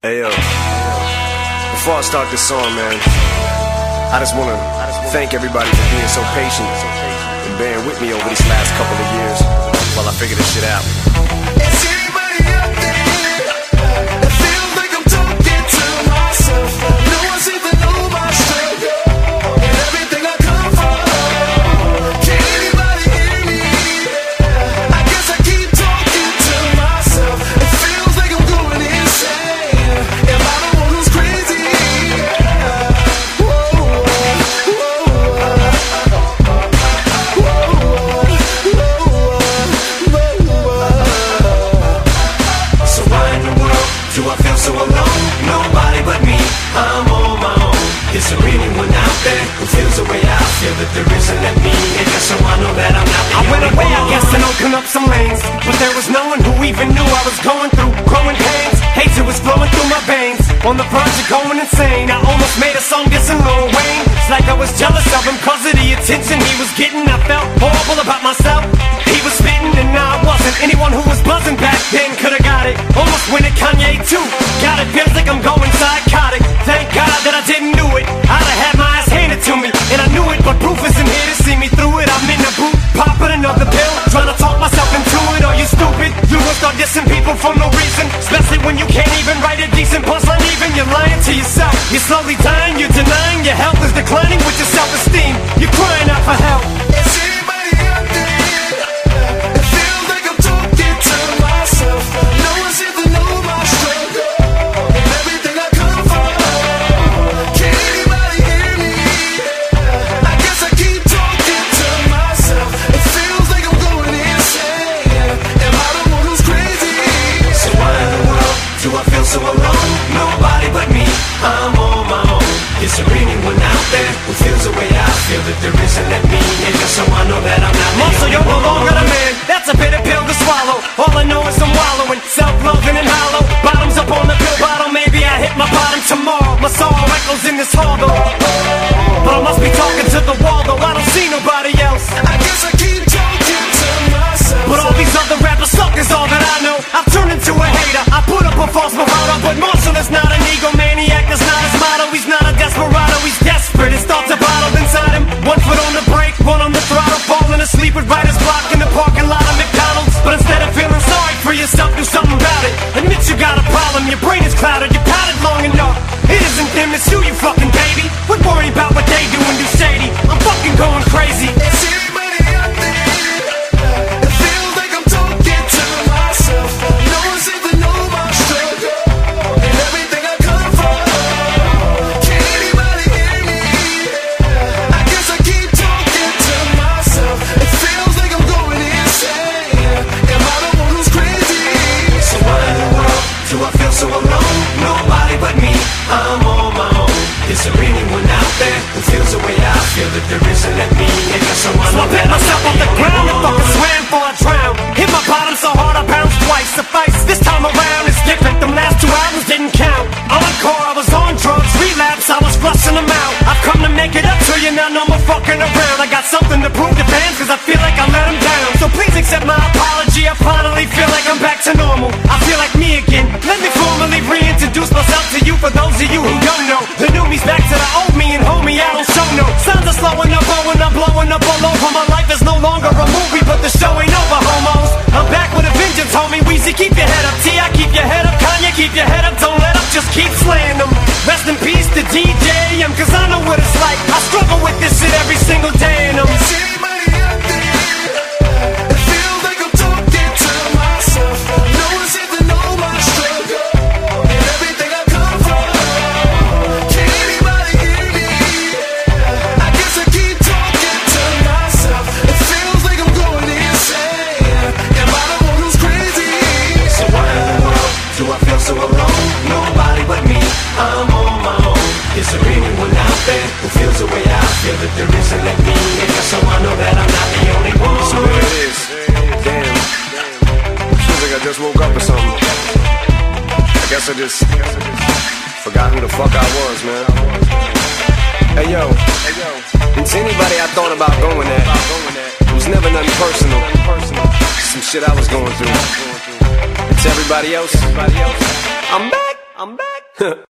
Hey yo, before I start this song, man, I just wanna thank everybody for being so patient and bearing with me over these last couple of years while I figure this shit out. Is anybody out there that feels like I'm talking to myself? No one seems to know my struggle and everything I come from. Can anybody hear me? I guess I keep talking to myself. It feels like I'm going insane. Am I the one who's crazy? So why in the world do I feel so alone? Nobody but me, I'm on my own. Is there anyone out there who feels the way I feel? That there isn't at me, and just so I know that I'm not the I went only away, I one. guess, and opened up some lanes, but there was no one who even knew I was going through growing pains. Hatred was flowing through my veins, on the verge of going insane. I almost made a song dissing Lil Wayne. It's like I was jealous of him cause of the attention he was getting. I felt horrible about myself. He was spitting and I wasn't. Anyone who was buzzing back then could've got it. Almost went at Kanye too. God, it feels like I'm going psychotic. Thank God that I didn't do it. I'd have had my ass handed to me, and I knew it, but proof isn't here to see me through it. I'm in the booth, popping another pill, trying to talk myself into it. Are you stupid? You will start dissing people for no reason, especially when you can't even write a decent punchline. Even you're lying to yourself. You're slowly dying, you're denying your health is declining with your self-esteem. You're crying out for help. Is anybody out there that feels like I'm talking to myself? No one seems to know my struggle and everything I come from. Can anybody hear me? I guess I keep talking to myself. It feels like I'm going insane. Am I the one who's crazy? So why in the world do I feel so alone? Nobody but me, I'm on my own. Is there anyone out there who feels the way I feel? That there isn't at me, and just so I know that I'm not the Also, only you're no one. longer the man. That's a bitter pill to swallow. All I know is I'm wallowing, self-loathing and hollow. Bottoms up on the pill bottle. Maybe I hit my bottom tomorrow. My soul echoes in this hall though, but I must be talking to the wall though. I don't see nobody else. I guess I keep talking to myself. But all these other rappers suck is all that I know. I've turned into a hater. I put up a false bravado, but Marshall is not an egomaniac. That's not his motto. He's not a desperado. He's desperate. His thoughts are bottled inside him. One foot on the brake, one on the throttle. Falling asleep with writer's block in the parking lot of McDonald's. But instead of feeling sorry for yourself, do something about it. Admit you got a problem. Your brain is clouded. You pouted long enough. It isn't them, it's you fucking baby. Quit worrying about what they do and do shady. I'm fucking going crazy. Is anybody out there that feels like I'm talking to myself? No one seems to know my struggle and everything I come from. Can anybody hear me? I guess I keep talking to myself. It feels like I'm going insane. Am I the one who's crazy? So why in the world do I feel so alone? Nobody but me, I'm on my own. Is there anyone out there who feels the way I feel? That there isn't at me, and just so I So know I that picked I'm myself not off the only ground and one. fucking swam before I drowned. Hit my bottom so hard I bounced twice. Suffice, this time around it's different. Them last 2 albums didn't count. Encore, I was on drugs. Relapse, I was flushing them out. I've come to make it up to you, now no more fucking around. I got something to prove to fans, cause I feel like I let them down. So please accept my apology, I finally feel like I'm back to normal. I feel like me again. Let me formally reintroduce myself to you. For those of you who don't know, the new me's back to the old me, and homie, I don't show no signs of slowing up, blowing up, blowing up all over. My life is no longer a movie, but the show ain't over, homos. I'm back with a vengeance, homie. Weezy, keep your head up. T.I., keep your head up. Kanye, keep your head up. Don't let up, just keep slaying them. Rest in peace to DJ, cause I know what it's like. I struggle with this shit every single day, and Is anybody out there that feels like I'm talking to myself? No one seems to know my struggle and everything I come from. Can anybody hear me? I guess I keep talking to myself. It feels like I'm going insane. Am I the one who's crazy? So why in the world do I feel so alone? Nobody but me, I'm on my own. Is there anyone out there who feels the way I feel? That there isn't at me, and just so I know that I'm not the only one. So there it is. Damn. Feels like I just woke up or something. I guess I just forgot who the fuck I was, man. Hey yo, it's anybody I thought about going at. It was never nothing personal. Some shit I was going through. It's everybody else. I'm back. I'm back.